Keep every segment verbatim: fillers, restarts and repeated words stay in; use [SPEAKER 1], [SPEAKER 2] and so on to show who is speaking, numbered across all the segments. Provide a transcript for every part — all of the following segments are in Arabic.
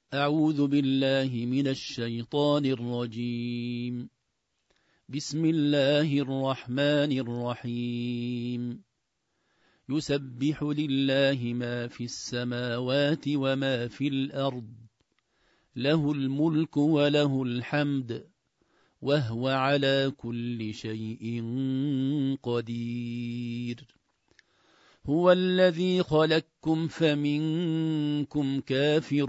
[SPEAKER 1] أعوذ بالله من الشيطان الرجيم. بسم الله الرحمن الرحيم. يسبح لله ما في السماوات وما في الأرض، له الملك وله الحمد، وهو على كل شيء قدير. هو الذي خلقكم فمنكم كافر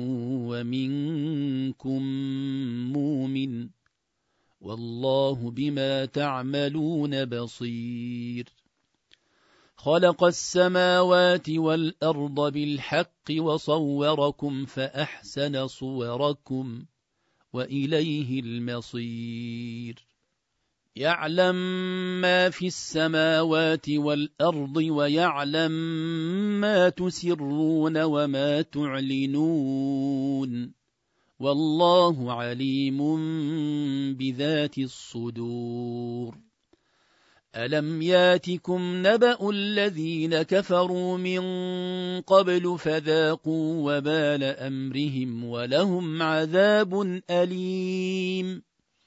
[SPEAKER 1] ومنكم مؤمن، والله بما تعملون بصير. خلق السماوات والأرض بالحق وصوركم فأحسن صوركم، وإليه المصير. يعلم ما في السماوات والأرض ويعلم ما تسرون وما تعلنون، والله عليم بذات الصدور. ألم ياتكم نبأ الذين كفروا من قبل فذاقوا وبال أمرهم ولهم عذاب أليم.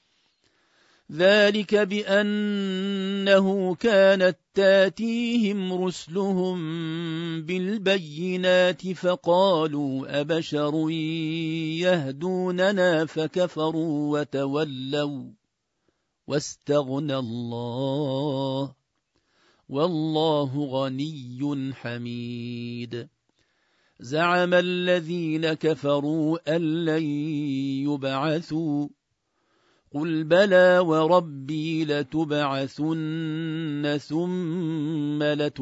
[SPEAKER 1] ذلك بأنه كانت تاتيهم رسلهم بالبينات فقالوا أبشر يهدوننا فكفروا وتولوا واستغنى الله، والله غني حميد. زعم الذين كفروا أن لن يبعثوا، قل بلى وربي لتبعثن ثم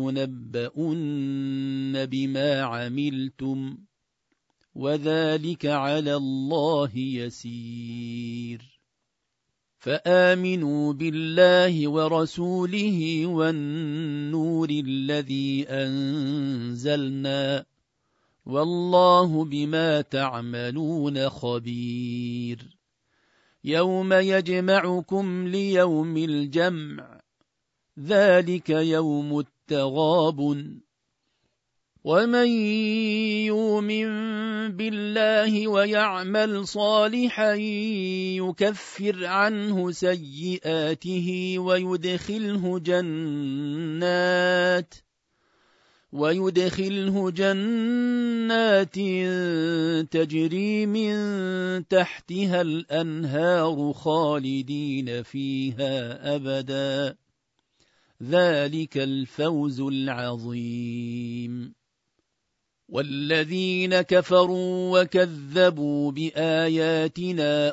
[SPEAKER 1] لتنبؤن بما عملتم، وذلك على الله يسير. فآمنوا بالله ورسوله والنور الذي أنزلنا، والله بما تعملون خبير. يوم يجمعكم ليوم الجمع، ذلك يوم التغابن. ومن يؤمن بالله ويعمل صالحا يكفر عنه سيئاته ويدخله جنات ويدخله جنات تجري من تحتها الأنهار خالدين فيها أبدا، ذلك الفوز العظيم. والذين كفروا وكذبوا بآياتنا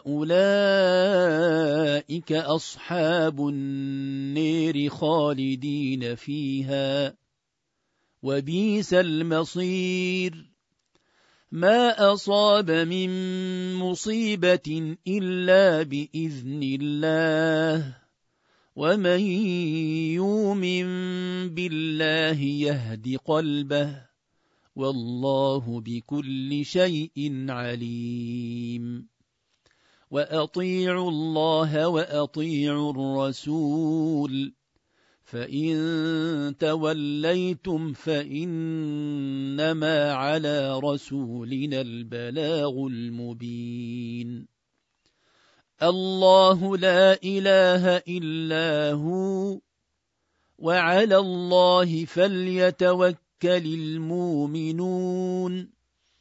[SPEAKER 1] أولئك أصحاب النار خالدين فيها، وبئس المصير. ما أصاب من مصيبة إلا بإذن الله، ومن يؤمن بالله يهد قلبه، والله بكل شيء عليم. وأطيعوا الله وأطيعوا الرسول، فإن توليتم فإنما على رسولنا البلاغ المبين. الله لا إله إلا هو، وعلى الله فليتوكل المؤمنون.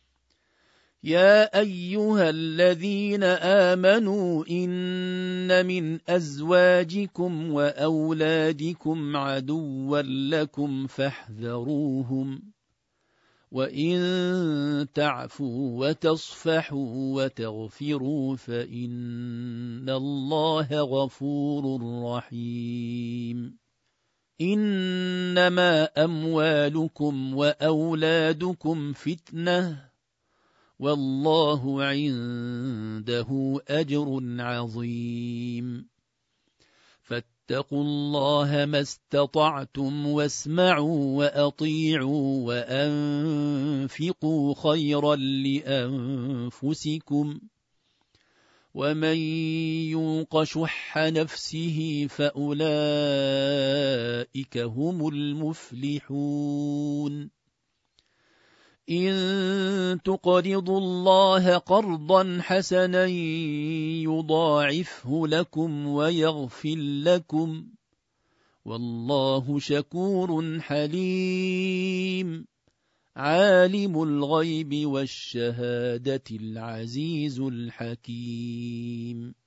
[SPEAKER 1] يا أيها الذين آمنوا إن من أزواجكم وأولادكم عدوا لكم فاحذروهم، وإن تعفوا وتصفحوا وتغفروا فإن الله غفور رحيم. إنما أموالكم وأولادكم فتنة، والله عنده أجر عظيم. فاتقوا الله ما استطعتم واسمعوا وأطيعوا وأنفقوا خيرا لأنفسكم، ومن يوق شح نفسه فأولئك هم المفلحون. إن تقرضوا الله قرضا حسنا يضاعفه لكم ويغفر لكم والله شكور حليم عالم الغيب والشهادة العزيز الحكيم.